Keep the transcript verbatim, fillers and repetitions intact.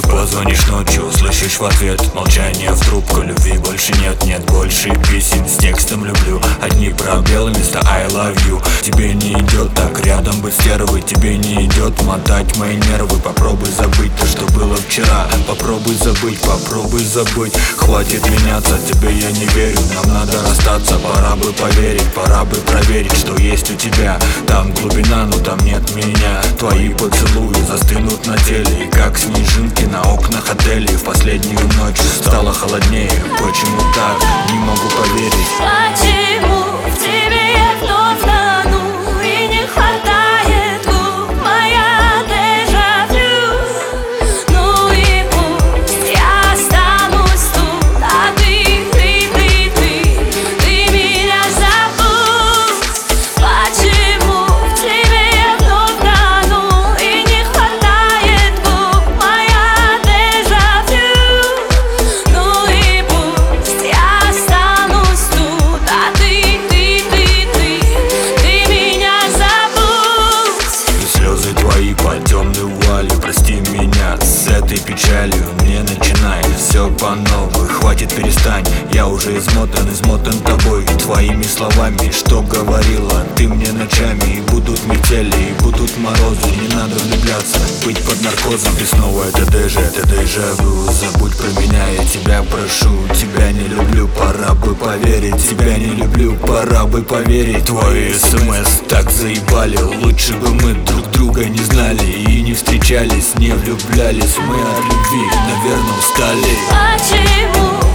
Позвонишь ночью, слышишь в ответ молчание в трубку. Любви больше нет, нет больше песен с текстом люблю. Одни пробелы вместо I love you. Тебе не идет так рядом быть стервой. Тебе не идет мотать мои нервы. Попробуй забыть то, что было вчера. Попробуй забыть, попробуй забыть. Хватит меняться, тебе я не верю. Нам надо расстаться, пора бы поверить. Пора бы проверить, что есть у тебя. Там глубина, но там нет меня. Твои поцелуи застынут на теле. И как снежинки на окнах отелей. В последнюю ночь стало холоднее. Почему так? Не могу поверить. Почему в тебе я вновь тону и не хватает губ? Моя дежавю. Ну и пусть я останусь тут, а ты, ты, ты, ты, ты меня забудь. Почему в тебе я вновь тону и не хватает губ? Моя дежавю. Ну и пусть я останусь тут, а ты, ты, ты, ты, ты меня забудь. И слезы твои по темной вуалью. Прости меня с этой печалью. Не начинай все по новой. Хватит, перестань. Я уже измотан, измотан тобой и твоими словами, что говорила ты мне ночами. И будут метели, и будут морозы. Не надо влюбляться, быть под наркозом. И снова это дежа, это дежавю. Забудь про меня, я тебя прошу. Тебя не люблю, пора бы поверить. Тебя не люблю, пора бы поверить. Твои смс так заебали. Лучше бы мы друг друга не знали и не встречались, не влюблялись. Мы от любви, наверное, устали. Почему